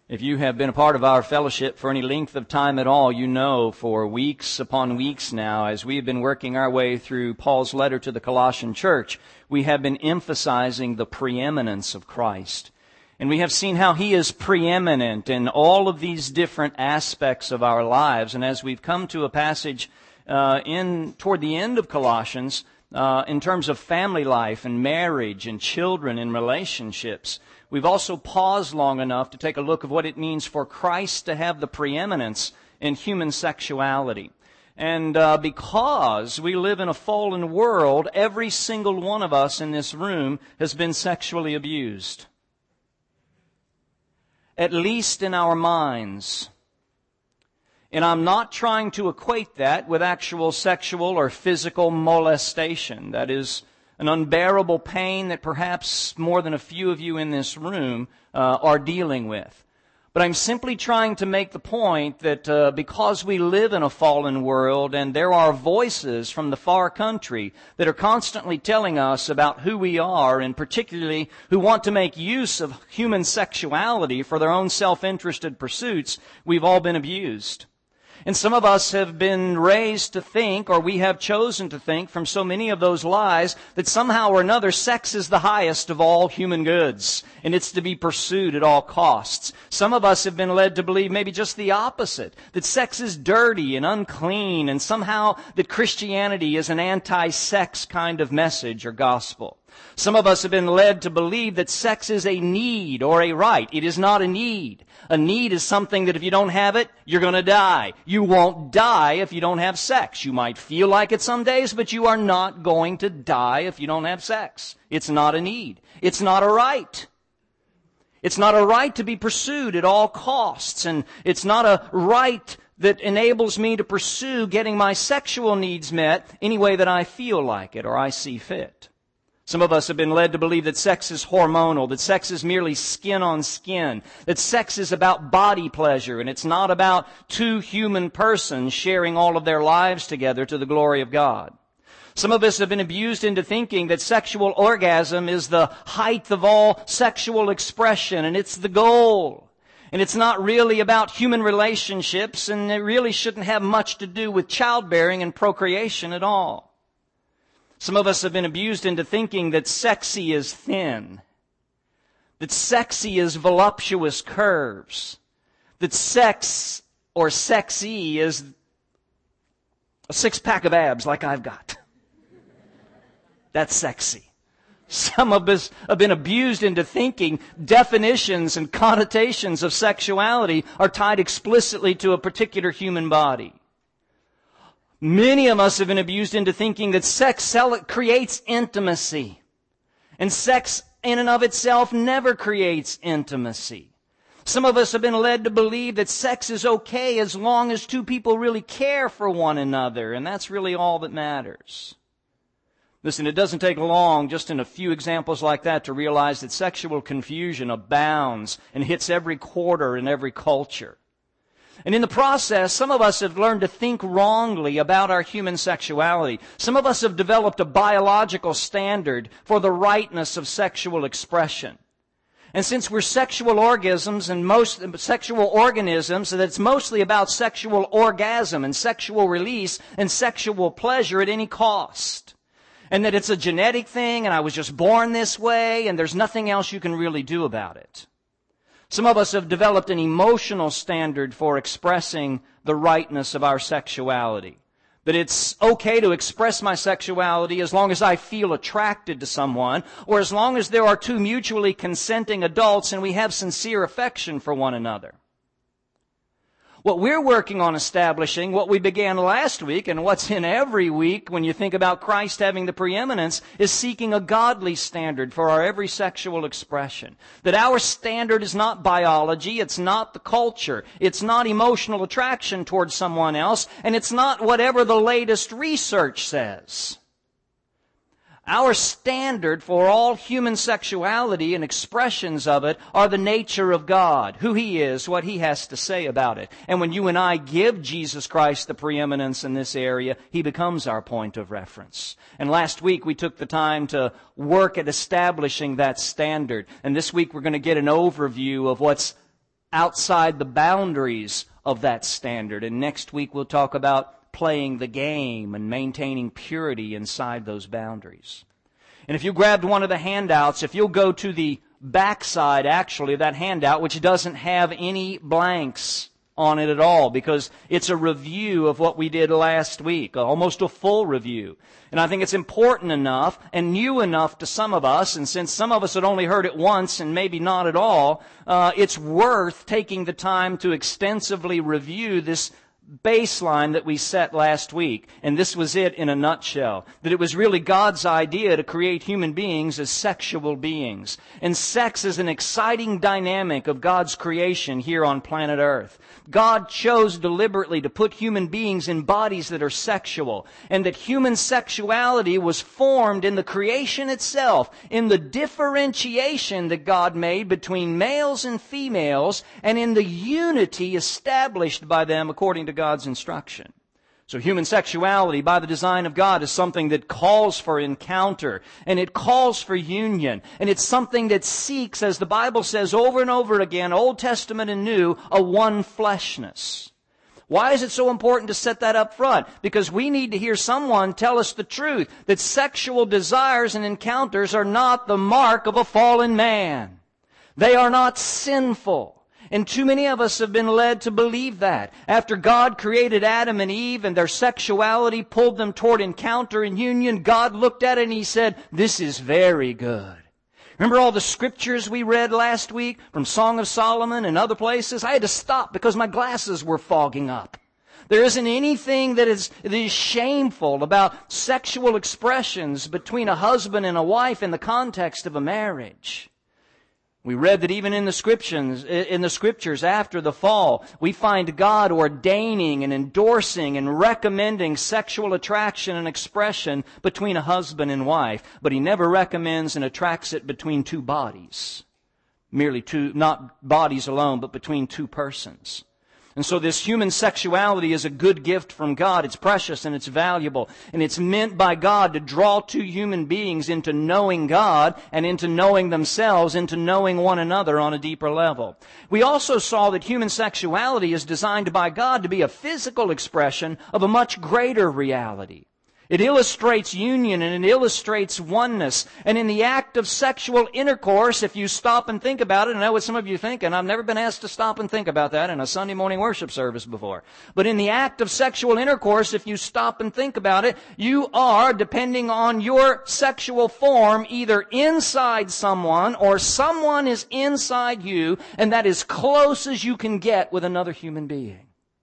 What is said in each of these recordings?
If you have been a part of our fellowship for any length of time at all, you know for weeks upon weeks now, as we have been working our way through Paul's letter to the Colossian church, we have been emphasizing the preeminence of Christ. And we have seen how He is preeminent in all of these different aspects of our lives. And as we've come to a passage toward the end of Colossians, in terms of family life and marriage and children and relationships, we've also paused long enough to take a look at what it means for Christ to have the preeminence in human sexuality. And because we live in a fallen world, every single one of us in this room has been sexually abused. At least in our minds. And I'm not trying to equate that with actual sexual or physical molestation. That is an unbearable pain that perhaps more than a few of you in this room are dealing with. But I'm simply trying to make the point that because we live in a fallen world and there are voices from the far country that are constantly telling us about who we are, and particularly who want to make use of human sexuality for their own self-interested pursuits, we've all been abused. And some of us have been raised to think, or we have chosen to think from so many of those lies, that somehow or another sex is the highest of all human goods, and it's to be pursued at all costs. Some of us have been led to believe maybe just the opposite, that sex is dirty and unclean, and somehow that Christianity is an anti-sex kind of message or gospel. Some of us have been led to believe that sex is a need or a right. It is not a need. A need is something that if you don't have it, you're going to die. You won't die if you don't have sex. You might feel like it some days, but you are not going to die if you don't have sex. It's not a need. It's not a right. It's not a right to be pursued at all costs, and it's not a right that enables me to pursue getting my sexual needs met any way that I feel like it or I see fit. Some of us have been led to believe that sex is hormonal, that sex is merely skin on skin, that sex is about body pleasure, and it's not about two human persons sharing all of their lives together to the glory of God. Some of us have been abused into thinking that sexual orgasm is the height of all sexual expression, and it's the goal. And it's not really about human relationships, and it really shouldn't have much to do with childbearing and procreation at all. Some of us have been abused into thinking that sexy is thin, that sexy is voluptuous curves, that sex or sexy is a six-pack of abs like I've got. That's sexy. Some of us have been abused into thinking definitions and connotations of sexuality are tied explicitly to a particular human body. Many of us have been abused into thinking that sex creates intimacy. And sex in and of itself never creates intimacy. Some of us have been led to believe that sex is okay as long as two people really care for one another, and that's really all that matters. Listen, it doesn't take long, just in a few examples like that, to realize that sexual confusion abounds and hits every quarter in every culture. And in the process, some of us have learned to think wrongly about our human sexuality. Some of us have developed a biological standard for the rightness of sexual expression. And since we're sexual organisms, and most sexual organisms, that it's mostly about sexual orgasm and sexual release and sexual pleasure at any cost. And that it's a genetic thing, and I was just born this way, and there's nothing else you can really do about it. Some of us have developed an emotional standard for expressing the rightness of our sexuality. That it's okay to express my sexuality as long as I feel attracted to someone, or as long as there are two mutually consenting adults and we have sincere affection for one another. What we're working on establishing, what we began last week, and what's in every week when you think about Christ having the preeminence, is seeking a godly standard for our every sexual expression. That our standard is not biology, it's not the culture, it's not emotional attraction towards someone else, and it's not whatever the latest research says. Our standard for all human sexuality and expressions of it are the nature of God, who He is, what He has to say about it. And when you and I give Jesus Christ the preeminence in this area, He becomes our point of reference. And last week we took the time to work at establishing that standard. And this week we're going to get an overview of what's outside the boundaries of that standard. And next week we'll talk about playing the game and maintaining purity inside those boundaries. And if you grabbed one of the handouts, if you'll go to the backside, actually, of that handout, which doesn't have any blanks on it at all, because it's a review of what we did last week, almost a full review. And I think it's important enough and new enough to some of us, and since some of us had only heard it once and maybe not at all, it's worth taking the time to extensively review this baseline that we set last week. And this was it in a nutshell. That it was really God's idea to create human beings as sexual beings. And sex is an exciting dynamic of God's creation here on planet Earth. God chose deliberately to put human beings in bodies that are sexual, and that human sexuality was formed in the creation itself, in the differentiation that God made between males and females, and in the unity established by them according to God's instruction. So human sexuality, by the design of God, is something that calls for encounter, and it calls for union, and it's something that seeks, as the Bible says over and over again, Old Testament and New, a one fleshness. Why is it so important to set that up front? Because we need to hear someone tell us the truth, that sexual desires and encounters are not the mark of a fallen man. They are not sinful. And too many of us have been led to believe that. After God created Adam and Eve and their sexuality pulled them toward encounter and union, God looked at it and He said, "This is very good." Remember all the scriptures we read last week from Song of Solomon and other places? I had to stop because my glasses were fogging up. There isn't anything that is shameful about sexual expressions between a husband and a wife in the context of a marriage. We read that even in the scriptures after the fall, we find God ordaining and endorsing and recommending sexual attraction and expression between a husband and wife, but He never recommends and attracts it between two bodies. Merely two, not bodies alone, but between two persons. And so this human sexuality is a good gift from God. It's precious and it's valuable. And it's meant by God to draw two human beings into knowing God and into knowing themselves, into knowing one another on a deeper level. We also saw that human sexuality is designed by God to be a physical expression of a much greater reality. It illustrates union and it illustrates oneness. And in the act of sexual intercourse, if you stop and think about it, I know what some of you think, and I've never been asked to stop and think about that in a Sunday morning worship service before. But in the act of sexual intercourse, if you stop and think about it, you are, depending on your sexual form, either inside someone or someone is inside you, and that is close as you can get with another human being.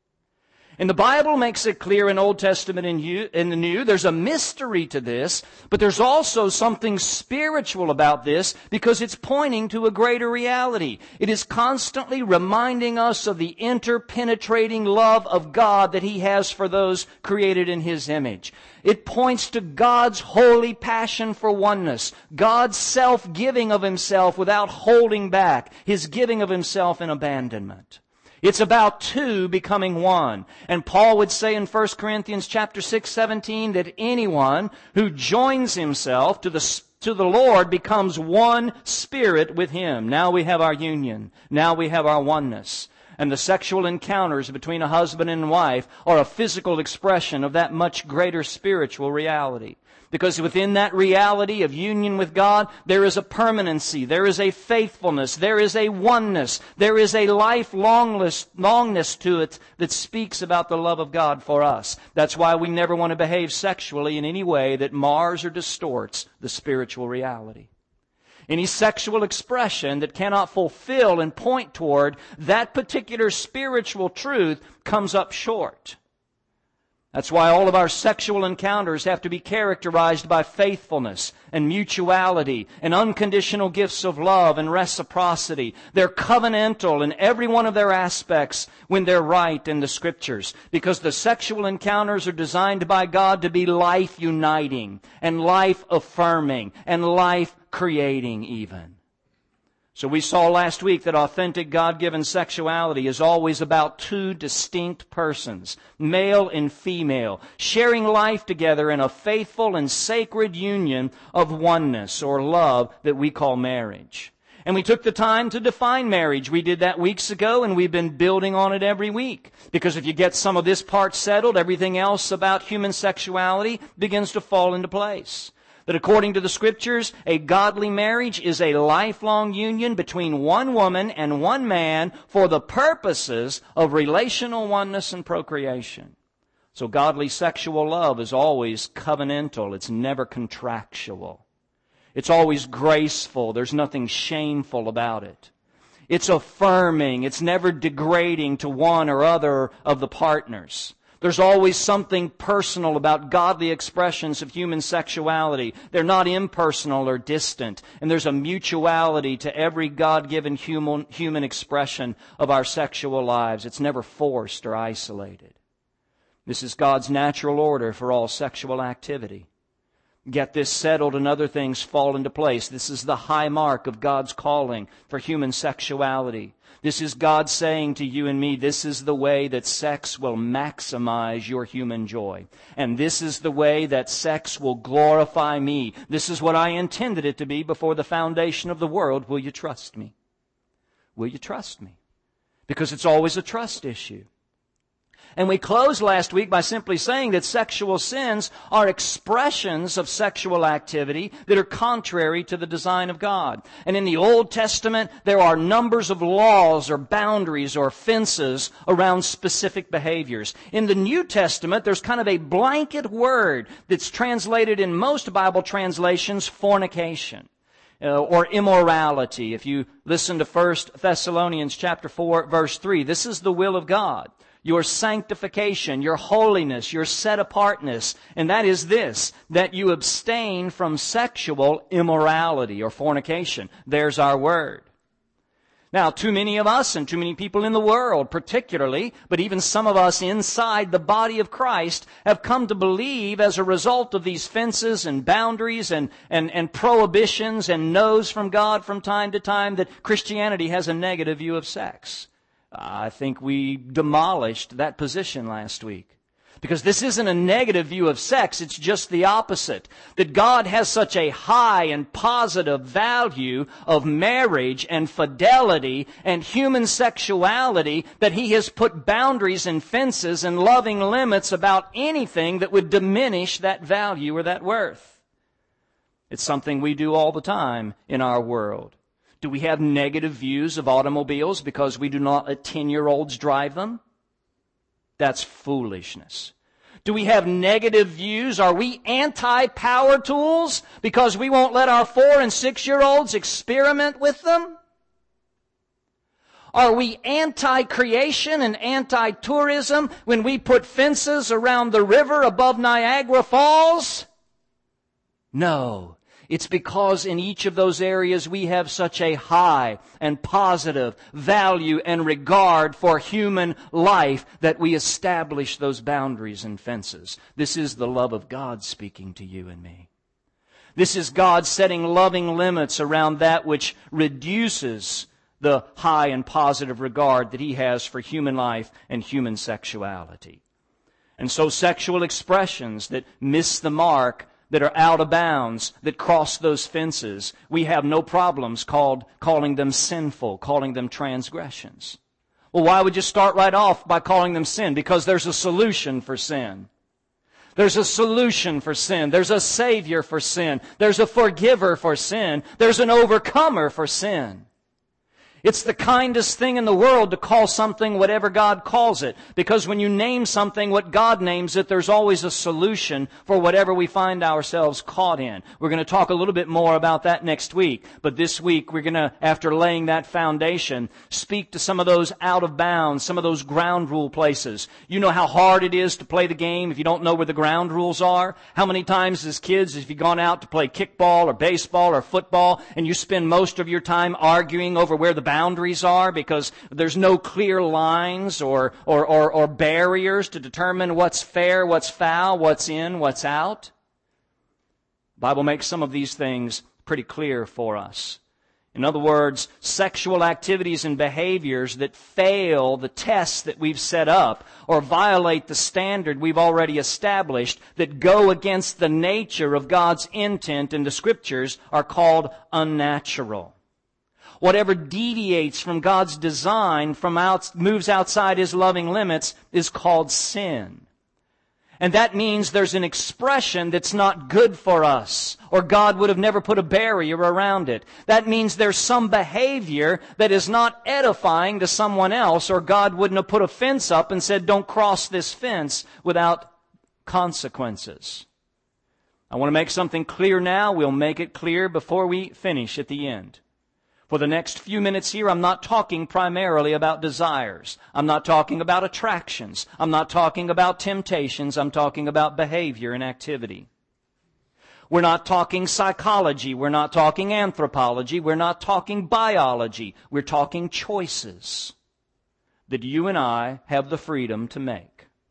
And the Bible makes it clear in Old Testament and in the New, there's a mystery to this, but there's also something spiritual about this because it's pointing to a greater reality. It is constantly reminding us of the interpenetrating love of God that He has for those created in His image. It points to God's holy passion for oneness, God's self-giving of Himself without holding back, His giving of Himself in abandonment. It's about two becoming one. And Paul would say in 1 Corinthians chapter 6:17 that anyone who joins himself to the Lord becomes one spirit with Him. Now we have our union. Now we have our oneness. And the sexual encounters between a husband and wife are a physical expression of that much greater spiritual reality. Because within that reality of union with God, there is a permanency, there is a faithfulness, there is a oneness, there is a longness to it that speaks about the love of God for us. That's why we never want to behave sexually in any way that mars or distorts the spiritual reality. Any sexual expression that cannot fulfill and point toward that particular spiritual truth comes up short. That's why all of our sexual encounters have to be characterized by faithfulness and mutuality and unconditional gifts of love and reciprocity. They're covenantal in every one of their aspects when they're right in the Scriptures, because the sexual encounters are designed by God to be life-uniting and life-affirming and life-creating even. So we saw last week that authentic God-given sexuality is always about two distinct persons, male and female, sharing life together in a faithful and sacred union of oneness or love that we call marriage. And we took the time to define marriage. We did that weeks ago, and we've been building on it every week. Because if you get some of this part settled, everything else about human sexuality begins to fall into place. That according to the Scriptures, a godly marriage is a lifelong union between one woman and one man for the purposes of relational oneness and procreation. So godly sexual love is always covenantal. It's never contractual. It's always graceful. There's nothing shameful about it. It's affirming. It's never degrading to one or other of the partners. There's always something personal about godly expressions of human sexuality. They're not impersonal or distant. And there's a mutuality to every God-given human expression of our sexual lives. It's never forced or isolated. This is God's natural order for all sexual activity. Get this settled and other things fall into place. This is the high mark of God's calling for human sexuality. This is God saying to you and me, this is the way that sex will maximize your human joy. And this is the way that sex will glorify me. This is what I intended it to be before the foundation of the world. Will you trust me? Will you trust me? Because it's always a trust issue. And we closed last week by simply saying that sexual sins are expressions of sexual activity that are contrary to the design of God. And in the Old Testament, there are numbers of laws or boundaries or fences around specific behaviors. In the New Testament, there's kind of a blanket word that's translated in most Bible translations, fornication. Or immorality. If you listen to 1 Thessalonians chapter 4, verse 3, this is the will of God. Your sanctification, your holiness, your set-apartness, and that is this, that you abstain from sexual immorality or fornication. There's our word. Now, too many of us and too many people in the world particularly, but even some of us inside the body of Christ have come to believe as a result of these fences and boundaries and prohibitions and no's from God from time to time that Christianity has a negative view of sex. I think we demolished that position last week. Because this isn't a negative view of sex, it's just the opposite. That God has such a high and positive value of marriage and fidelity and human sexuality that He has put boundaries and fences and loving limits about anything that would diminish that value or that worth. It's something we do all the time in our world. Do we have negative views of automobiles because we do not let 10-year-olds drive them? That's foolishness. Do we have negative views? Are we anti-power tools because we won't let our 4- and 6-year-olds experiment with them? Are we anti-creation and anti-tourism when we put fences around the river above Niagara Falls? No. It's because in each of those areas we have such a high and positive value and regard for human life that we establish those boundaries and fences. This is the love of God speaking to you and me. This is God setting loving limits around that which reduces the high and positive regard that He has for human life and human sexuality. And so sexual expressions that miss the mark, that are out of bounds, that cross those fences, we have no problems calling them sinful, calling them transgressions. Well, why would you start right off by calling them sin? Because there's a solution for sin. There's a solution for sin. There's a Savior for sin. There's a forgiver for sin. There's an overcomer for sin. It's the kindest thing in the world to call something whatever God calls it. Because when you name something what God names it, there's always a solution for whatever we find ourselves caught in. We're going to talk a little bit more about that next week. But this week, we're going to, after laying that foundation, speak to some of those out of bounds, some of those ground rule places. You know how hard it is to play the game if you don't know where the ground rules are? How many times as kids have you gone out to play kickball or baseball or football and you spend most of your time arguing over where the boundaries are because there's no clear lines or barriers to determine what's fair, what's foul, what's in, what's out? The Bible makes some of these things pretty clear for us. In other words, sexual activities and behaviors that fail the tests that we've set up or violate the standard we've already established that go against the nature of God's intent in the Scriptures are called unnatural. whatever deviates from God's design, moves outside His loving limits, is called sin. And that means there's an expression that's not good for us, or God would have never put a barrier around it. That means there's some behavior that is not edifying to someone else, or God wouldn't have put a fence up and said, don't cross this fence without consequences. I want to make something clear now. We'll make it clear before we finish at the end. For the next few minutes here, I'm not talking primarily about desires. I'm not talking about attractions. I'm not talking about temptations. I'm talking about behavior and activity. We're not talking psychology. We're not talking anthropology. We're not talking biology. We're talking choices that you and I have the freedom to make.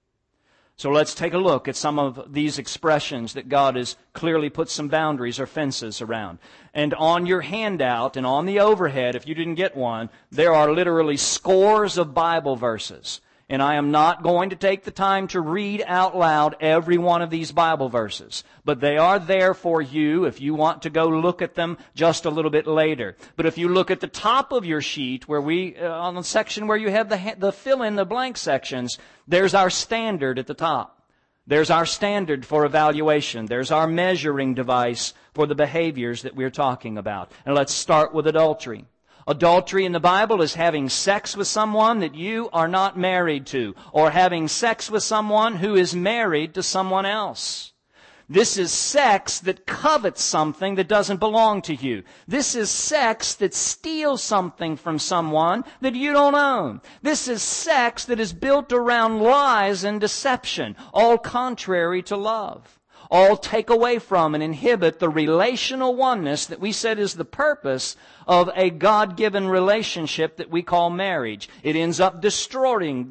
So let's take a look at some of these expressions that God has clearly put some boundaries or fences around. And on your handout and on the overhead, if you didn't get one, there are literally scores of Bible verses. And I am not going to take the time to read out loud every one of these Bible verses. But they are there for you if you want to go look at them just a little bit later. But if you look at the top of your sheet, where on the section where you have the fill-in-the-blank sections, there's our standard at the top. There's our standard for evaluation. There's our measuring device for the behaviors that we're talking about. And let's start with adultery. Adultery in the Bible is having sex with someone that you are not married to, or having sex with someone who is married to someone else. This is sex that covets something that doesn't belong to you. This is sex that steals something from someone that you don't own. This is sex that is built around lies and deception, all contrary to love. All take away from and inhibit the relational oneness that we said is the purpose of a God-given relationship that we call marriage. It ends up destroying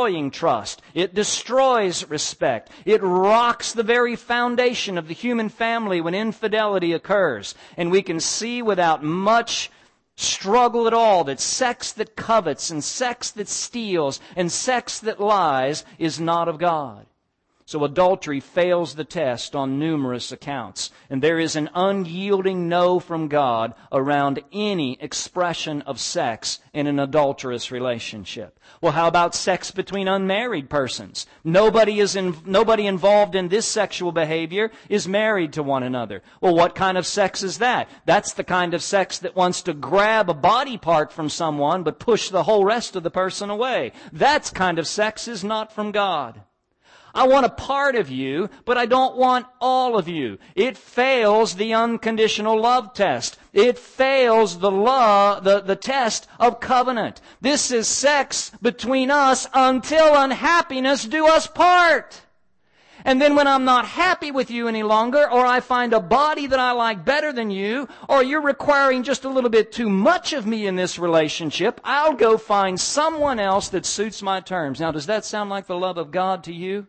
trust. It destroys respect. It rocks the very foundation of the human family when infidelity occurs. And we can see without much struggle at all that sex that covets and sex that steals and sex that lies is not of God. So adultery fails the test on numerous accounts. And there is an unyielding no from God around any expression of sex in an adulterous relationship. Well, how about sex between unmarried persons? Nobody involved in this sexual behavior is married to one another. Well, what kind of sex is that? That's the kind of sex that wants to grab a body part from someone but push the whole rest of the person away. That kind of sex is not from God. I want a part of you, but I don't want all of you. It fails the unconditional love test. It fails the test of covenant. This is sex between us until unhappiness do us part. And then when I'm not happy with you any longer, or I find a body that I like better than you, or you're requiring just a little bit too much of me in this relationship, I'll go find someone else that suits my terms. Now, does that sound like the love of God to you?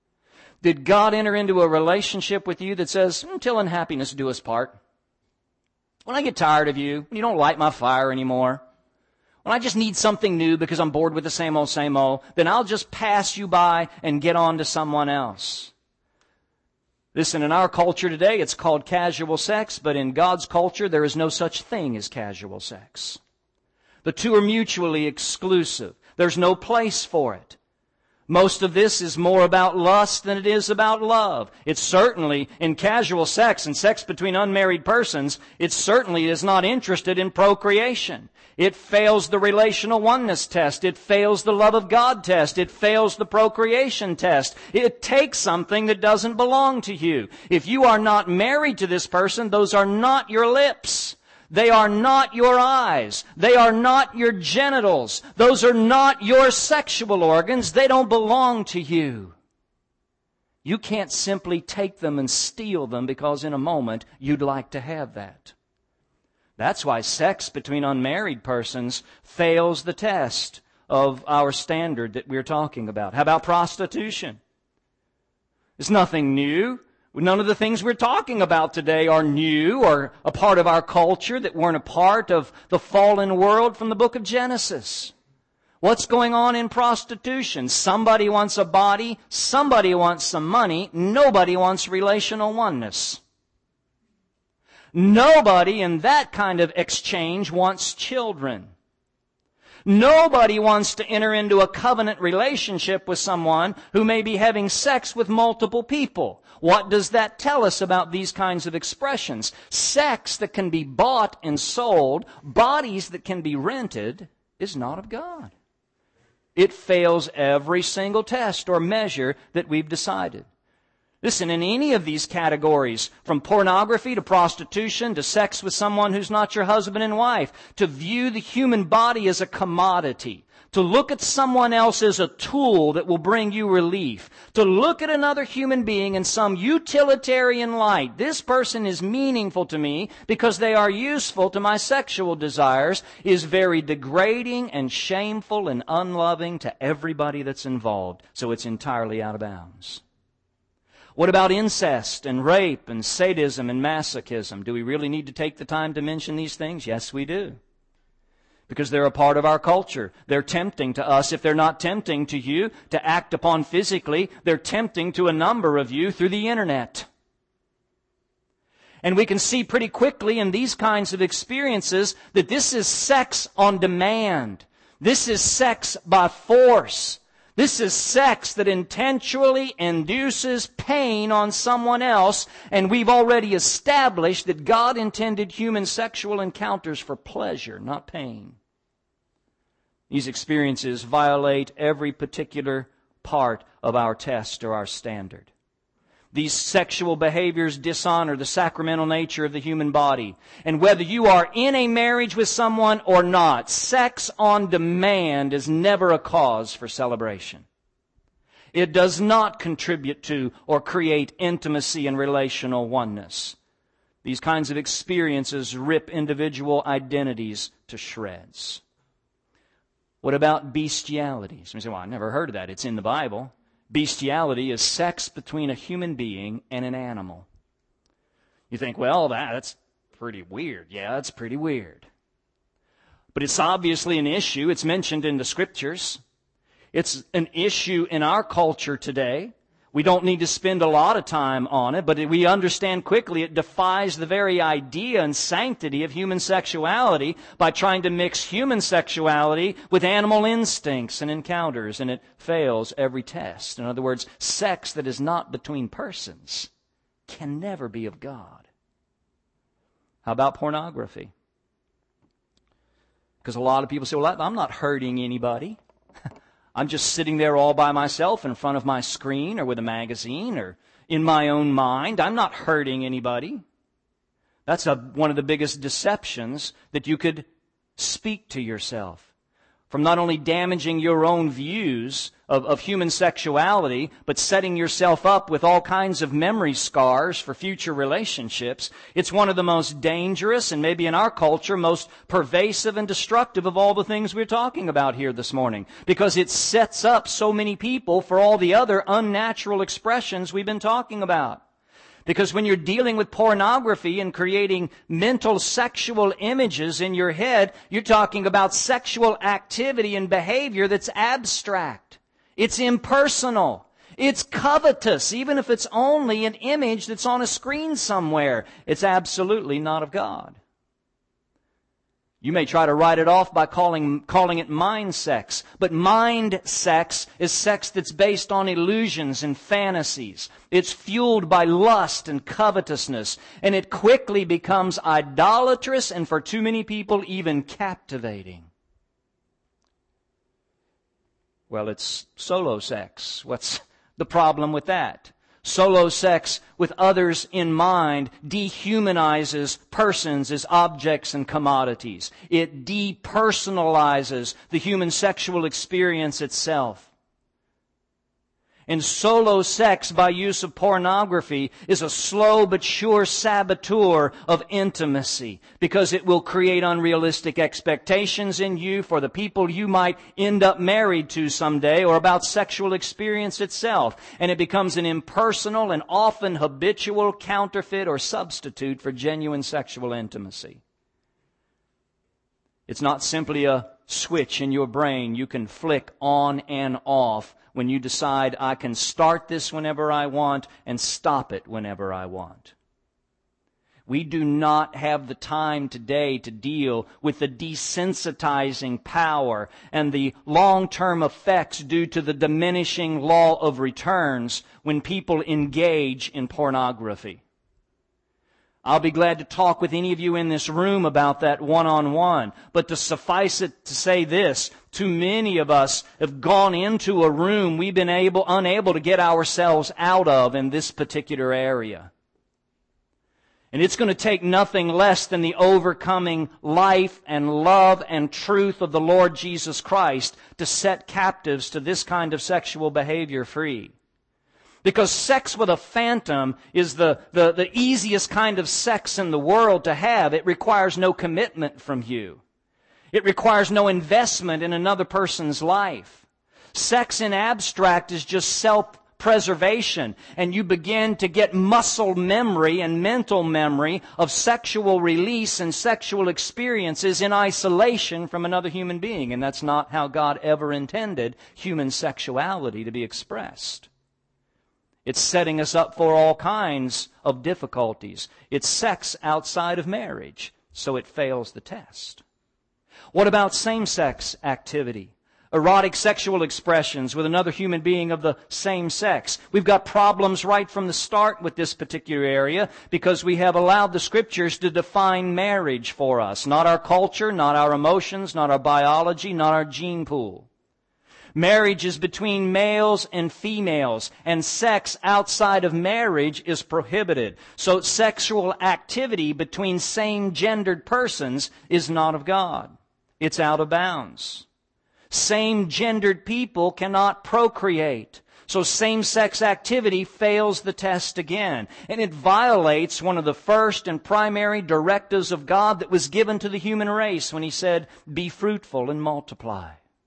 Did God enter into a relationship with you that says, until unhappiness do us part? When I get tired of you, when you don't light my fire anymore, when I just need something new because I'm bored with the same old, then I'll just pass you by and get on to someone else. Listen, in our culture today, it's called casual sex, but in God's culture, there is no such thing as casual sex. The two are mutually exclusive. There's no place for it. Most of this is more about lust than it is about love. It's certainly, in casual sex and sex between unmarried persons, it certainly is not interested in procreation. It fails the relational oneness test. It fails the love of God test. It fails the procreation test. It takes something that doesn't belong to you. If you are not married to this person, those are not your lips. They are not your eyes. They are not your genitals. Those are not your sexual organs. They don't belong to you. You can't simply take them and steal them because in a moment you'd like to have that. That's why sex between unmarried persons fails the test of our standard that we're talking about. How about prostitution? It's nothing new. None of the things we're talking about today are new or a part of our culture that weren't a part of the fallen world from the book of Genesis. What's going on in prostitution? Somebody wants a body, somebody wants some money, nobody wants relational oneness. Nobody in that kind of exchange wants children. Nobody wants to enter into a covenant relationship with someone who may be having sex with multiple people. What does that tell us about these kinds of expressions? Sex that can be bought and sold, bodies that can be rented, is not of God. It fails every single test or measure that we've decided. Listen, in any of these categories, from pornography to prostitution to sex with someone who's not your husband and wife, to view the human body as a commodity, to look at someone else as a tool that will bring you relief, to look at another human being in some utilitarian light. This person is meaningful to me because they are useful to my sexual desires, is very degrading and shameful and unloving to everybody that's involved. So it's entirely out of bounds. What about incest and rape and sadism and masochism? Do we really need to take the time to mention these things? Yes, we do. Because they're a part of our culture. They're tempting to us. If they're not tempting to you to act upon physically, they're tempting to a number of you through the internet. And we can see pretty quickly in these kinds of experiences that this is sex on demand. This is sex by force. This is sex that intentionally induces pain on someone else, and we've already established that God intended human sexual encounters for pleasure, not pain. These experiences violate every particular part of our test or our standard. These sexual behaviors dishonor the sacramental nature of the human body. And whether you are in a marriage with someone or not, sex on demand is never a cause for celebration. It does not contribute to or create intimacy and relational oneness. These kinds of experiences rip individual identities to shreds. What about bestiality? Some say, well, I've never heard of that. It's in the Bible. Bestiality is sex between a human being and an animal. You think, well, that's pretty weird. Yeah, it's pretty weird. But it's obviously an issue. It's mentioned in the Scriptures. It's an issue in our culture today. We don't need to spend a lot of time on it, but we understand quickly it defies the very idea and sanctity of human sexuality by trying to mix human sexuality with animal instincts and encounters, and it fails every test. In other words, sex that is not between persons can never be of God. How about pornography? Because a lot of people say, well, I'm not hurting anybody. I'm just sitting there all by myself in front of my screen or with a magazine or in my own mind. I'm not hurting anybody. That's one of the biggest deceptions that you could speak to yourself. From not only damaging your own views of human sexuality, but setting yourself up with all kinds of memory scars for future relationships. It's one of the most dangerous and maybe in our culture most pervasive and destructive of all the things we're talking about here this morning. Because it sets up so many people for all the other unnatural expressions we've been talking about. Because when you're dealing with pornography and creating mental sexual images in your head, you're talking about sexual activity and behavior that's abstract. It's impersonal. It's covetous, even if it's only an image that's on a screen somewhere. It's absolutely not of God. You may try to write it off by calling it mind sex. But mind sex is sex that's based on illusions and fantasies. It's fueled by lust and covetousness. And it quickly becomes idolatrous and for too many people even captivating. Well, it's solo sex. What's the problem with that? Solo sex with others in mind dehumanizes persons as objects and commodities. It depersonalizes the human sexual experience itself. And solo sex by use of pornography is a slow but sure saboteur of intimacy because it will create unrealistic expectations in you for the people you might end up married to someday or about sexual experience itself. And it becomes an impersonal and often habitual counterfeit or substitute for genuine sexual intimacy. It's not simply a switch in your brain you can flick on and off when you decide I can start this whenever I want and stop it whenever I want. We do not have the time today to deal with the desensitizing power and the long-term effects due to the diminishing law of returns when people engage in pornography. I'll be glad to talk with any of you in this room about that one-on-one. But to suffice it to say this, too many of us have gone into a room we've been unable to get ourselves out of in this particular area. And it's going to take nothing less than the overcoming life and love and truth of the Lord Jesus Christ to set captives to this kind of sexual behavior free. Because sex with a phantom is the easiest kind of sex in the world to have. It requires no commitment from you. It requires no investment in another person's life. Sex in abstract is just self-preservation, and you begin to get muscle memory and mental memory of sexual release and sexual experiences in isolation from another human being. And that's not how God ever intended human sexuality to be expressed. It's setting us up for all kinds of difficulties. It's sex outside of marriage, so it fails the test. What about same-sex activity? Erotic sexual expressions with another human being of the same sex. We've got problems right from the start with this particular area because we have allowed the Scriptures to define marriage for us. Not our culture, not our emotions, not our biology, not our gene pool. Marriage is between males and females, and sex outside of marriage is prohibited. So sexual activity between same-gendered persons is not of God. It's out of bounds. Same-gendered people cannot procreate. So same-sex activity fails the test again. And it violates one of the first and primary directives of God that was given to the human race when He said, "Be fruitful and multiply."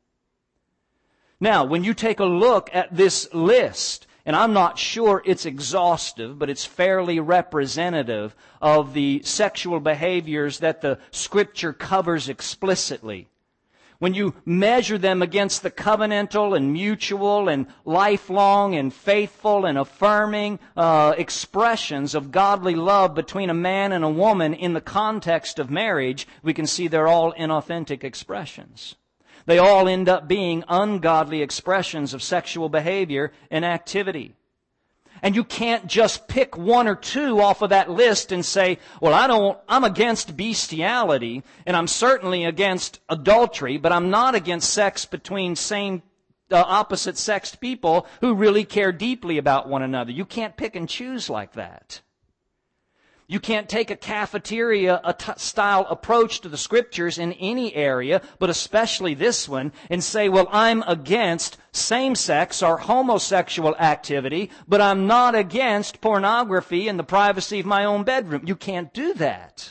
Now, when you take a look at this list, and I'm not sure it's exhaustive, but it's fairly representative of the sexual behaviors that the Scripture covers explicitly. When you measure them against the covenantal and mutual and lifelong and faithful and affirming expressions of godly love between a man and a woman in the context of marriage, we can see they're all inauthentic expressions. They all end up being ungodly expressions of sexual behavior and activity. And you can't just pick one or two off of that list and say, well, I'm against bestiality, and I'm certainly against adultery, but I'm not against sex between opposite-sexed people who really care deeply about one another. You can't pick and choose like that. You can't take a cafeteria-style approach to the Scriptures in any area, but especially this one, and say, well, I'm against same-sex or homosexual activity, but I'm not against pornography in the privacy of my own bedroom. You can't do that.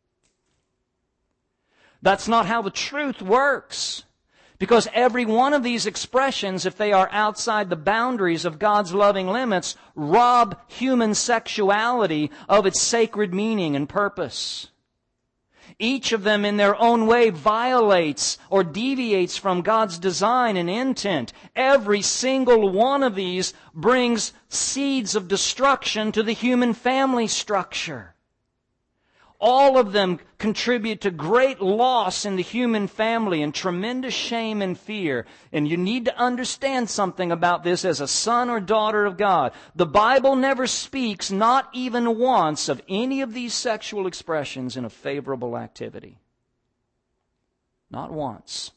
That's not how the truth works. Because every one of these expressions, if they are outside the boundaries of God's loving limits, rob human sexuality of its sacred meaning and purpose. Each of them in their own way violates or deviates from God's design and intent. Every single one of these brings seeds of destruction to the human family structure. All of them contribute to great loss in the human family and tremendous shame and fear. And you need to understand something about this as a son or daughter of God. The Bible never speaks, not even once, of any of these sexual expressions in a favorable activity. Not once.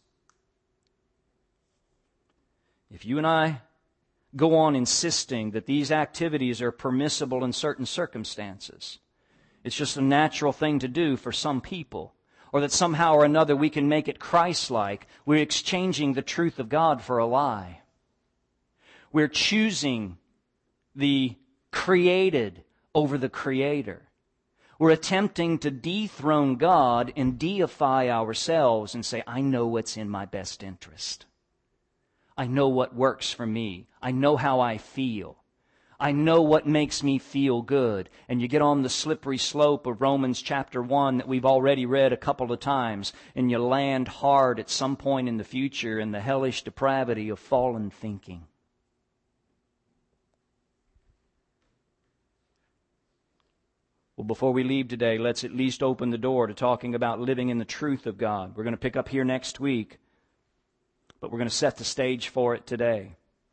If you and I go on insisting that these activities are permissible in certain circumstances, it's just a natural thing to do for some people, or that somehow or another we can make it Christ-like, we're exchanging the truth of God for a lie. We're choosing the created over the Creator. We're attempting to dethrone God and deify ourselves and say, I know what's in my best interest. I know what works for me. I know how I feel. I know what makes me feel good. And you get on the slippery slope of Romans chapter 1 that we've already read a couple of times, and you land hard at some point in the future in the hellish depravity of fallen thinking. Well, before we leave today, let's at least open the door to talking about living in the truth of God. We're going to pick up here next week, but we're going to set the stage for it today.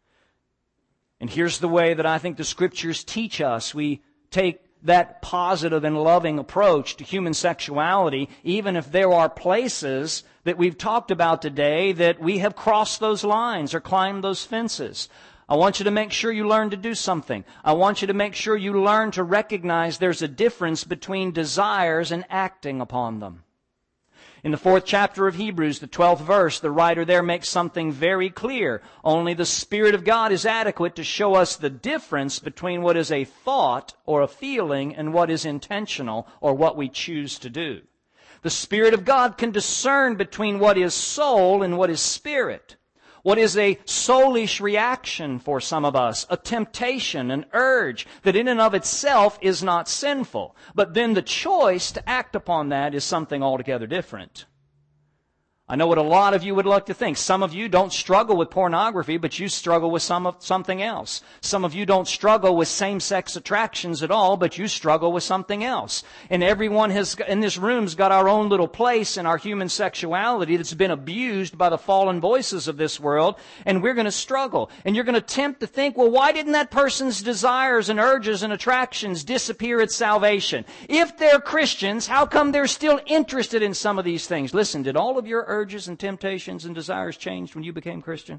And here's the way that I think the Scriptures teach us. We take that positive and loving approach to human sexuality, even if there are places that we've talked about today that we have crossed those lines or climbed those fences. I want you to make sure you learn to do something. I want you to make sure you learn to recognize there's a difference between desires and acting upon them. In the 4th chapter of Hebrews, the 12th verse, the writer there makes something very clear. Only the Spirit of God is adequate to show us the difference between what is a thought or a feeling and what is intentional or what we choose to do. The Spirit of God can discern between what is soul and what is spirit. What is a soulish reaction for some of us, a temptation, an urge that in and of itself is not sinful. But then the choice to act upon that is something altogether different. I know what a lot of you would like to think. Some of you don't struggle with pornography, but you struggle with something else. Some of you don't struggle with same-sex attractions at all, but you struggle with something else. And everyone in this room's got our own little place in our human sexuality that's been abused by the fallen voices of this world, and we're going to struggle. And you're going to tempt to think, well, why didn't that person's desires and urges and attractions disappear at salvation? If they're Christians, how come they're still interested in some of these things? Listen, did all of your urges and temptations and desires changed when you became Christian?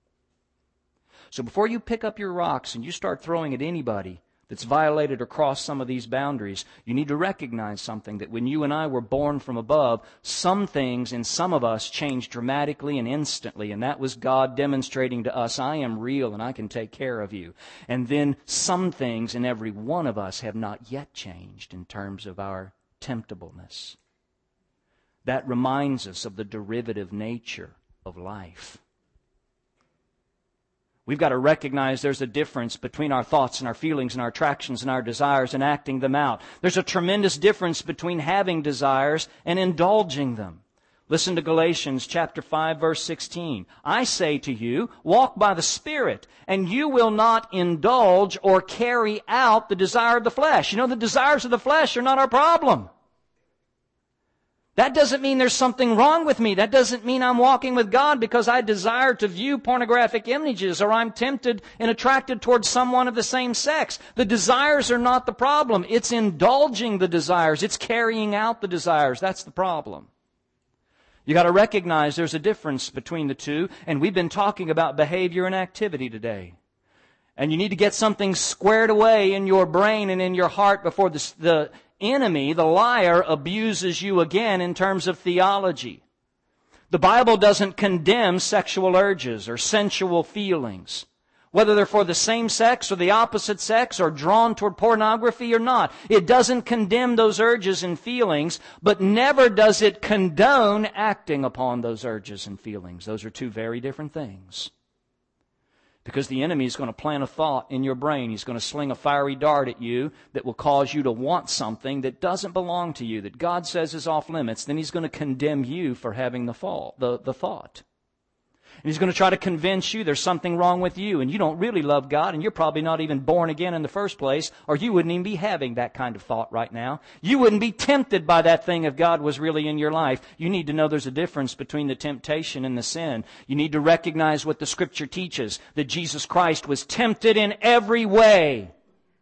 So before you pick up your rocks and you start throwing at anybody that's violated or crossed some of these boundaries, you need to recognize something, that when you and I were born from above, some things in some of us changed dramatically and instantly, and that was God demonstrating to us, I am real and I can take care of you. And then some things in every one of us have not yet changed in terms of our temptableness. That reminds us of the derivative nature of life. We've got to recognize there's a difference between our thoughts and our feelings and our attractions and our desires and acting them out. There's a tremendous difference between having desires and indulging them. Listen to Galatians chapter 5, verse 16. I say to you, walk by the Spirit, and you will not indulge or carry out the desire of the flesh. You know, the desires of the flesh are not our problem. That doesn't mean there's something wrong with me. That doesn't mean I'm walking with God because I desire to view pornographic images or I'm tempted and attracted towards someone of the same sex. The desires are not the problem. It's indulging the desires. It's carrying out the desires. That's the problem. You got to recognize there's a difference between the two, and we've been talking about behavior and activity today. And you need to get something squared away in your brain and in your heart before the enemy, the liar, abuses you again in terms of theology. The Bible doesn't condemn sexual urges or sensual feelings, whether they're for the same sex or the opposite sex or drawn toward pornography or not. It doesn't condemn those urges and feelings, but never does it condone acting upon those urges and feelings. Those are two very different things. Because the enemy is going to plant a thought in your brain. He's going to sling a fiery dart at you that will cause you to want something that doesn't belong to you, that God says is off limits. Then he's going to condemn you for having the thought. And he's going to try to convince you there's something wrong with you and you don't really love God and you're probably not even born again in the first place, or you wouldn't even be having that kind of thought right now. You wouldn't be tempted by that thing if God was really in your life. You need to know there's a difference between the temptation and the sin. You need to recognize what the Scripture teaches, that Jesus Christ was tempted in every way.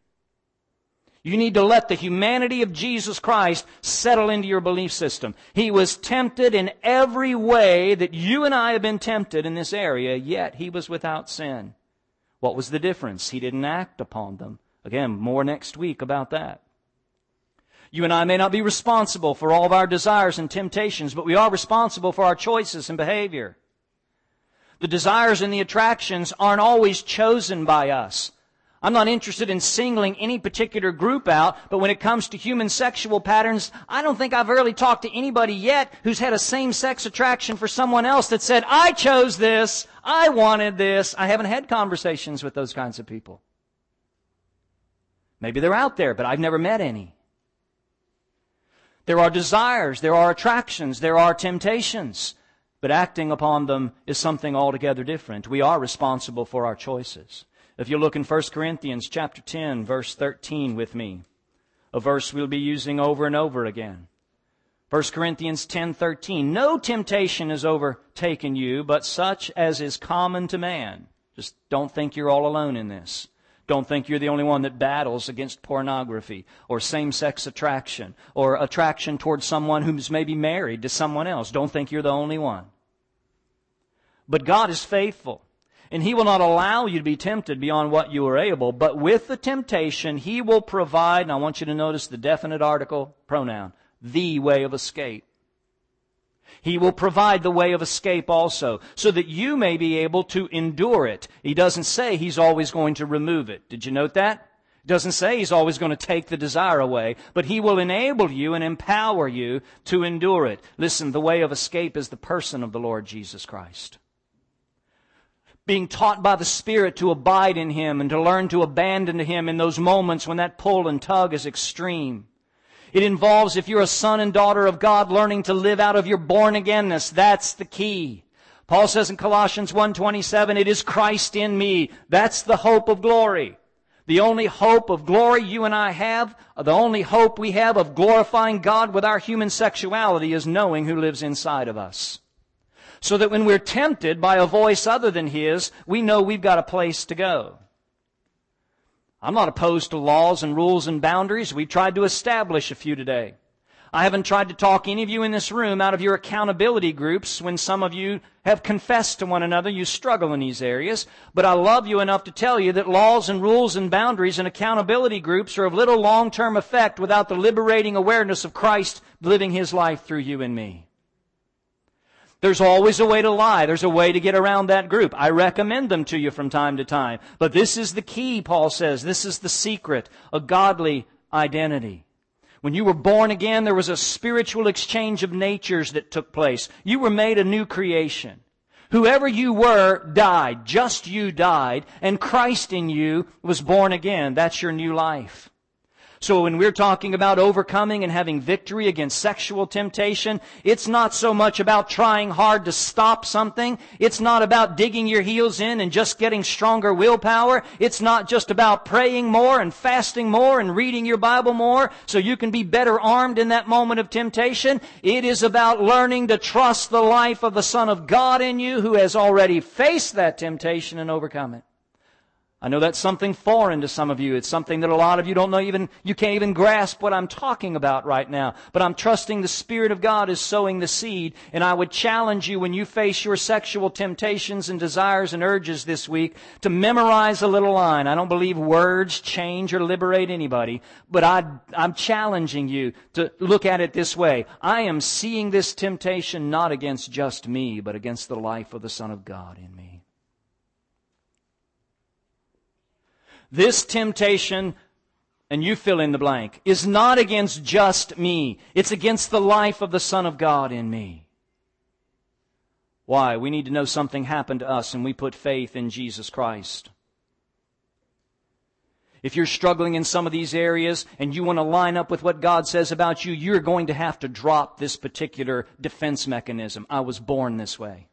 You need to let the humanity of Jesus Christ settle into your belief system. He was tempted in every way that you and I have been tempted in this area, yet He was without sin. What was the difference? He didn't act upon them. Again, more next week about that. You and I may not be responsible for all of our desires and temptations, but we are responsible for our choices and behavior. The desires and the attractions aren't always chosen by us. I'm not interested in singling any particular group out, but when it comes to human sexual patterns, I don't think I've really talked to anybody yet who's had a same-sex attraction for someone else that said, I chose this, I wanted this. I haven't had conversations with those kinds of people. Maybe they're out there, but I've never met any. There are desires, there are attractions, there are temptations, but acting upon them is something altogether different. We are responsible for our choices. If you look in 1 Corinthians chapter 10, verse 13 with me. a verse we'll be using over and over again. 1 Corinthians 10:13, no temptation has overtaken you, but such as is common to man. Just don't think you're all alone in this. Don't think you're the only one that battles against pornography or same-sex attraction or attraction towards someone who's maybe married to someone else. Don't think you're the only one. But God is faithful, and He will not allow you to be tempted beyond what you are able, but with the temptation He will provide, and I want you to notice the definite article pronoun, the way of escape. He will provide the way of escape also, so that you may be able to endure it. He doesn't say He's always going to remove it. Did you note that? He doesn't say He's always going to take the desire away, but He will enable you and empower you to endure it. Listen, the way of escape is the person of the Lord Jesus Christ. Being taught by the Spirit to abide in Him and to learn to abandon to Him in those moments when that pull and tug is extreme. It involves, if you're a son and daughter of God, learning to live out of your born-againness. That's the key. Paul says in Colossians 1:27, it is Christ in me. That's the hope of glory. The only hope of glory you and I have, the only hope we have of glorifying God with our human sexuality is knowing who lives inside of us. So that when we're tempted by a voice other than His, we know we've got a place to go. I'm not opposed to laws and rules and boundaries. We've tried to establish a few today. I haven't tried to talk any of you in this room out of your accountability groups when some of you have confessed to one another you struggle in these areas. But I love you enough to tell you that laws and rules and boundaries and accountability groups are of little long-term effect without the liberating awareness of Christ living His life through you and me. There's always a way to lie. There's a way to get around that group. I recommend them to you from time to time. But this is the key, Paul says. This is the secret, a godly identity. When you were born again, there was a spiritual exchange of natures that took place. You were made a new creation. Whoever you were died. Just you died. And Christ in you was born again. That's your new life. So when we're talking about overcoming and having victory against sexual temptation, it's not so much about trying hard to stop something. It's not about digging your heels in and just getting stronger willpower. It's not just about praying more and fasting more and reading your Bible more so you can be better armed in that moment of temptation. It is about learning to trust the life of the Son of God in you who has already faced that temptation and overcome it. I know that's something foreign to some of you. It's something that a lot of you don't know you can't even grasp what I'm talking about right now. But I'm trusting the Spirit of God is sowing the seed. And I would challenge you when you face your sexual temptations and desires and urges this week to memorize a little line. I don't believe words change or liberate anybody. But I'm challenging you to look at it this way. I am seeing this temptation not against just me, but against the life of the Son of God in me. This temptation, and you fill in the blank, is not against just me. It's against the life of the Son of God in me. Why? We need to know something happened to us and we put faith in Jesus Christ. If you're struggling in some of these areas and you want to line up with what God says about you, you're going to have to drop this particular defense mechanism. I was born this way.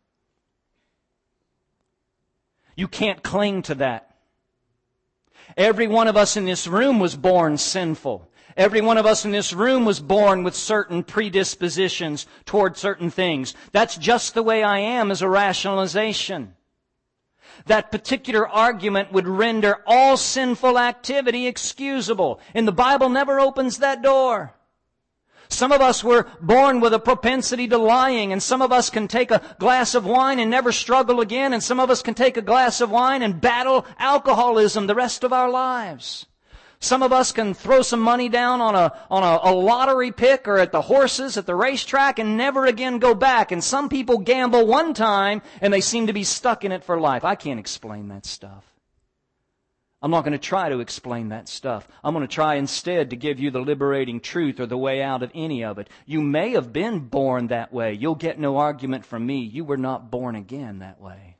You can't cling to that. Every one of us in this room was born sinful. Every one of us in this room was born with certain predispositions toward certain things. That's just the way I am as a rationalization. That particular argument would render all sinful activity excusable. And the Bible never opens that door. Some of us were born with a propensity to lying, and some of us can take a glass of wine and never struggle again, and some of us can take a glass of wine and battle alcoholism the rest of our lives. Some of us can throw some money down on a lottery pick or at the horses at the racetrack and never again go back. And some people gamble one time and they seem to be stuck in it for life. I can't explain that stuff. I'm not going to try to explain that stuff. I'm going to try instead to give you the liberating truth or the way out of any of it. You may have been born that way. You'll get no argument from me. You were not born again that way.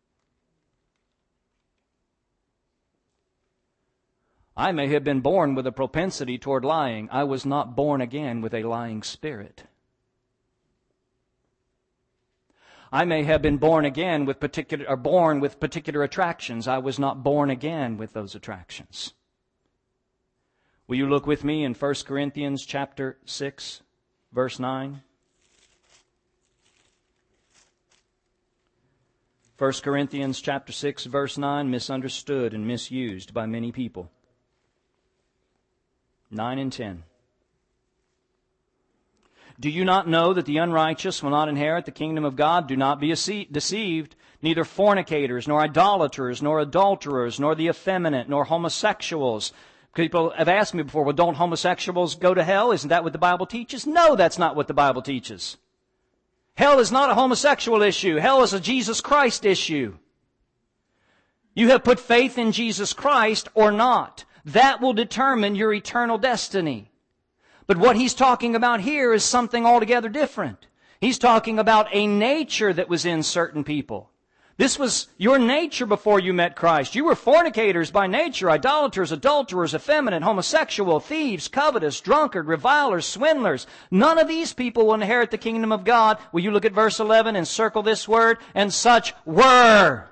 I may have been born with a propensity toward lying. I was not born again with a lying spirit. I may have been born again with born with particular attractions. I was not born again with those attractions. Will you look with me in 1 Corinthians chapter 6, verse 9? 1 Corinthians chapter 6, verse 9, misunderstood and misused by many people. 9 and 10. Do you not know that the unrighteous will not inherit the kingdom of God? Do not be deceived. Neither fornicators, nor idolaters, nor adulterers, nor the effeminate, nor homosexuals. People have asked me before, well, don't homosexuals go to hell? Isn't that what the Bible teaches? No, that's not what the Bible teaches. Hell is not a homosexual issue. Hell is a Jesus Christ issue. You have put faith in Jesus Christ or not. That will determine your eternal destiny. But what he's talking about here is something altogether different. He's talking about a nature that was in certain people. This was your nature before you met Christ. You were fornicators by nature, idolaters, adulterers, effeminate, homosexual, thieves, covetous, drunkard, revilers, swindlers. None of these people will inherit the kingdom of God. Will you look at verse 11 and circle this word? And such were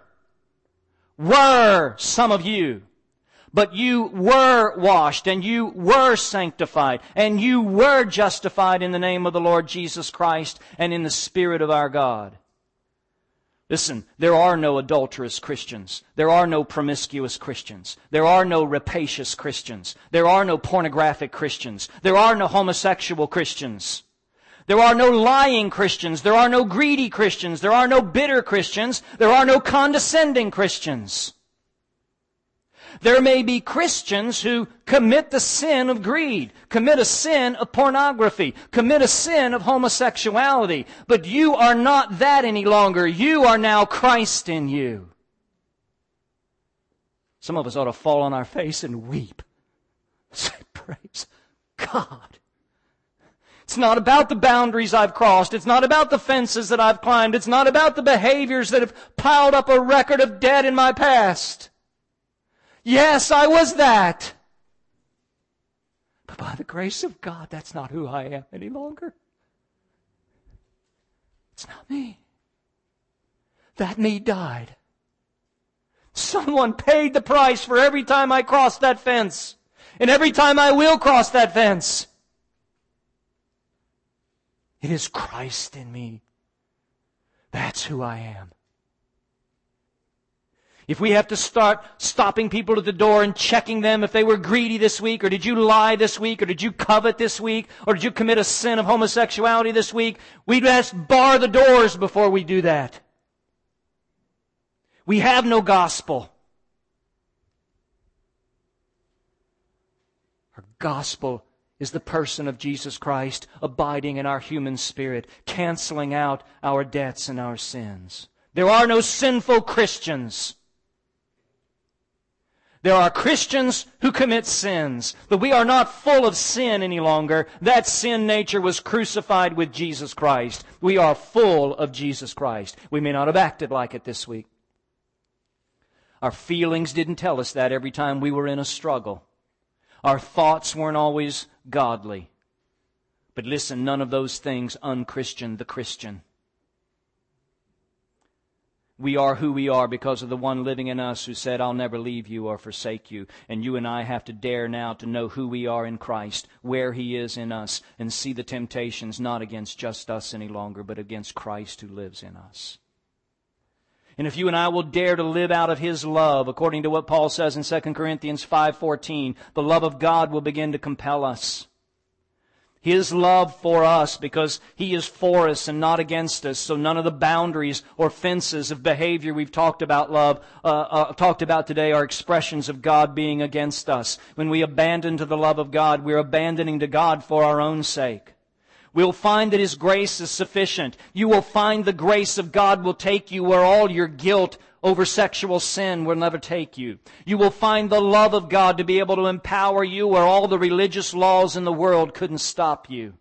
some of you. But you were washed, and you were sanctified, and you were justified in the name of the Lord Jesus Christ and in the Spirit of our God. Listen, there are no adulterous Christians. There are no promiscuous Christians. There are no rapacious Christians. There are no pornographic Christians. There are no homosexual Christians. There are no lying Christians. There are no greedy Christians. There are no bitter Christians. There are no condescending Christians. There may be Christians who commit the sin of greed, commit a sin of pornography, commit a sin of homosexuality. But you are not that any longer. You are now Christ in you. Some of us ought to fall on our face and weep. Say, praise God. It's not about the boundaries I've crossed. It's not about the fences that I've climbed. It's not about the behaviors that have piled up a record of debt in my past. Yes, I was that. But by the grace of God, that's not who I am any longer. It's not me. That me died. Someone paid the price for every time I crossed that fence. And every time I will cross that fence. It is Christ in me. That's who I am. If we have to start stopping people at the door and checking them if they were greedy this week, or did you lie this week, or did you covet this week, or did you commit a sin of homosexuality this week, we'd best bar the doors before we do that. We have no gospel. Our gospel is the person of Jesus Christ abiding in our human spirit, canceling out our debts and our sins. There are no sinful Christians. There are Christians who commit sins, but we are not full of sin any longer. That sin nature was crucified with Jesus Christ. We are full of Jesus Christ. We may not have acted like it this week. Our feelings didn't tell us that every time we were in a struggle. Our thoughts weren't always godly. But listen, none of those things unchristian the Christian. We are who we are because of the one living in us who said, I'll never leave you or forsake you. And you and I have to dare now to know who we are in Christ, where He is in us, and see the temptations not against just us any longer, but against Christ who lives in us. And if you and I will dare to live out of His love, according to what Paul says in 2 Corinthians 5:14, the love of God will begin to compel us. His love for us, because He is for us and not against us. So none of the boundaries or fences of behavior we've talked about today are expressions of God being against us. When we abandon to the love of God, we're abandoning to God for our own sake. We'll find that His grace is sufficient. You will find the grace of God will take you where all your guilt over sexual sin will never take you. You will find the love of God to be able to empower you where all the religious laws in the world couldn't stop you.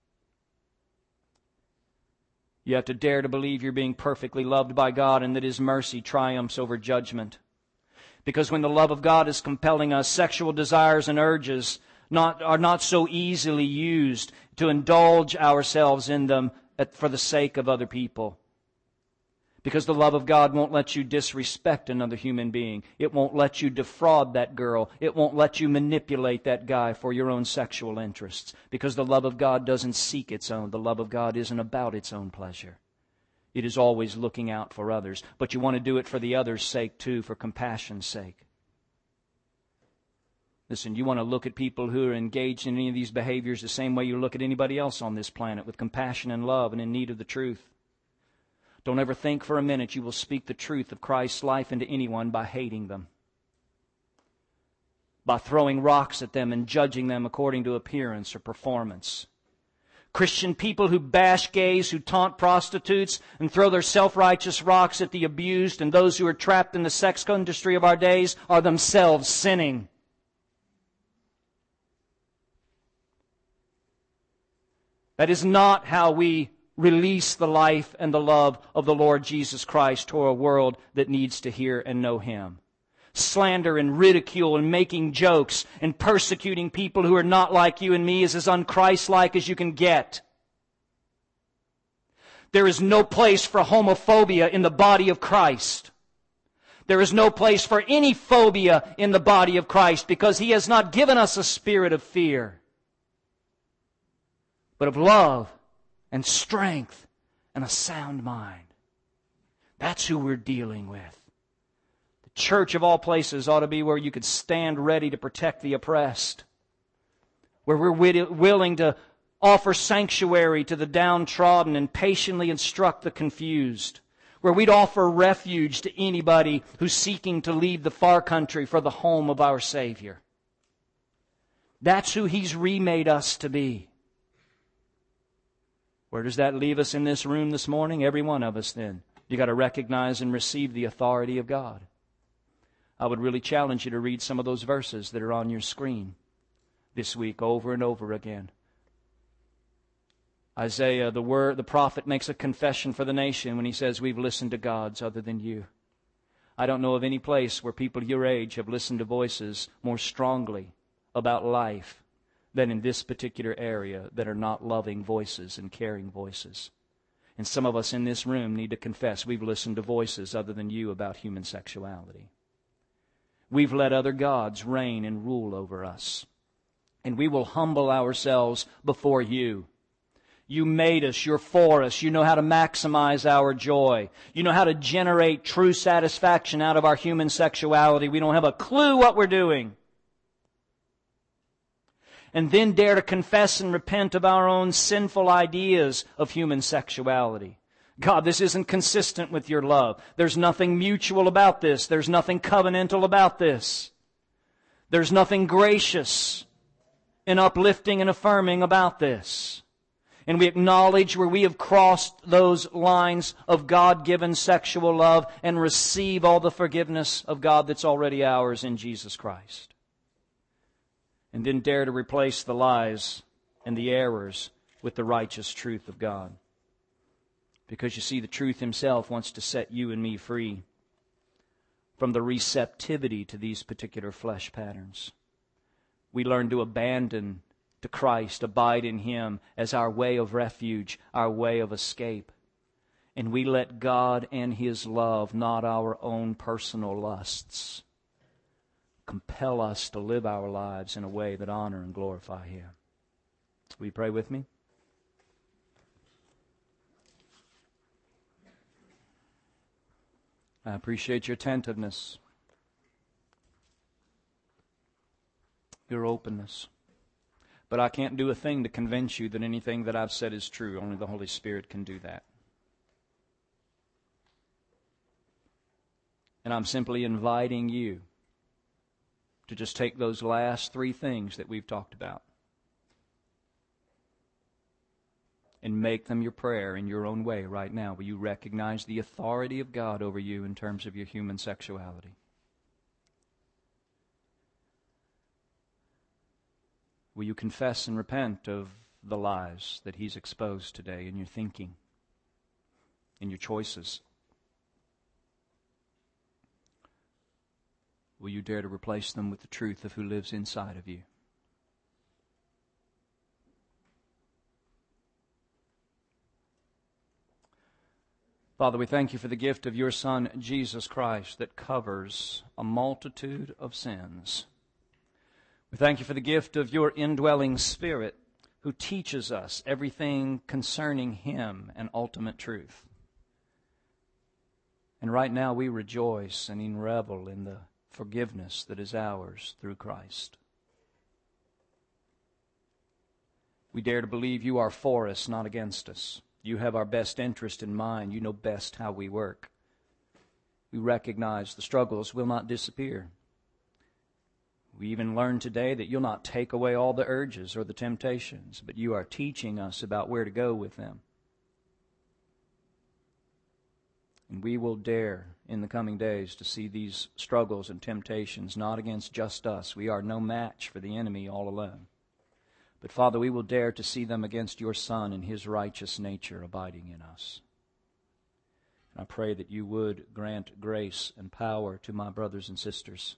You have to dare to believe you're being perfectly loved by God and that His mercy triumphs over judgment. Because when the love of God is compelling us, sexual desires and urges are not so easily used to indulge ourselves in them for the sake of other people. Because the love of God won't let you disrespect another human being. It won't let you defraud that girl. It won't let you manipulate that guy for your own sexual interests. Because the love of God doesn't seek its own. The love of God isn't about its own pleasure. It is always looking out for others. But you want to do it for the other's sake too, for compassion's sake. Listen, you want to look at people who are engaged in any of these behaviors the same way you look at anybody else on this planet, with compassion and love and in need of the truth. Don't ever think for a minute you will speak the truth of Christ's life into anyone by hating them, by throwing rocks at them and judging them according to appearance or performance. Christian people who bash gays, who taunt prostitutes, and throw their self-righteous rocks at the abused and those who are trapped in the sex industry of our days are themselves sinning. That is not how we release the life and the love of the Lord Jesus Christ to a world that needs to hear and know Him. Slander and ridicule and making jokes and persecuting people who are not like you and me is as un-Christ-like as you can get. There is no place for homophobia in the body of Christ. There is no place for any phobia in the body of Christ, because He has not given us a spirit of fear, but of love and strength and a sound mind. That's who we're dealing with. The church of all places ought to be where you could stand ready to protect the oppressed, where we're willing to offer sanctuary to the downtrodden and patiently instruct the confused, where we'd offer refuge to anybody who's seeking to leave the far country for the home of our Savior. That's who He's remade us to be. Where does that leave us in this room this morning? Every one of us then. You got to recognize and receive the authority of God. I would really challenge you to read some of those verses that are on your screen this week over and over again. Isaiah, the prophet, makes a confession for the nation when he says, we've listened to gods other than you. I don't know of any place where people your age have listened to voices more strongly about life than in this particular area that are not loving voices and caring voices. And some of us in this room need to confess we've listened to voices other than you about human sexuality. We've let other gods reign and rule over us. And we will humble ourselves before you. You made us. You're for us. You know how to maximize our joy. You know how to generate true satisfaction out of our human sexuality. We don't have a clue what we're doing. And then dare to confess and repent of our own sinful ideas of human sexuality. God, this isn't consistent with your love. There's nothing mutual about this. There's nothing covenantal about this. There's nothing gracious and uplifting and affirming about this. And we acknowledge where we have crossed those lines of God-given sexual love and receive all the forgiveness of God that's already ours in Jesus Christ. And then dare to replace the lies and the errors with the righteous truth of God. Because you see, the truth Himself wants to set you and me free from the receptivity to these particular flesh patterns. We learn to abandon to Christ, abide in Him as our way of refuge, our way of escape. And we let God and His love, not our own personal lusts, compel us to live our lives in a way that honor and glorify Him. Will you pray with me? I appreciate your attentiveness, your openness. But I can't do a thing to convince you that anything that I've said is true. Only the Holy Spirit can do that. And I'm simply inviting you to just take those last three things that we've talked about and make them your prayer in your own way right now. Will you recognize the authority of God over you in terms of your human sexuality? Will you confess and repent of the lies that He's exposed today in your thinking, in your choices? Will you dare to replace them with the truth of who lives inside of you? Father, we thank you for the gift of your Son, Jesus Christ, that covers a multitude of sins. We thank you for the gift of your indwelling Spirit, who teaches us everything concerning him and ultimate truth. And right now we rejoice and revel in the forgiveness that is ours through Christ. We dare to believe you are for us, not against us. You have our best interest in mind. You know best how we work. We recognize the struggles will not disappear. We even learned today that you'll not take away all the urges or the temptations, but you are teaching us about where to go with them. And we will dare in the coming days to see these struggles and temptations not against just us. We are no match for the enemy all alone. But Father, we will dare to see them against your Son and his righteous nature abiding in us. And I pray that you would grant grace and power to my brothers and sisters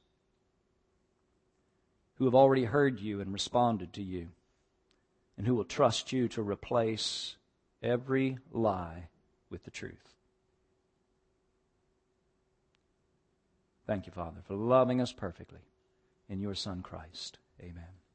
who have already heard you and responded to you, and who will trust you to replace every lie with the truth. Thank you, Father, for loving us perfectly in your Son Christ. Amen.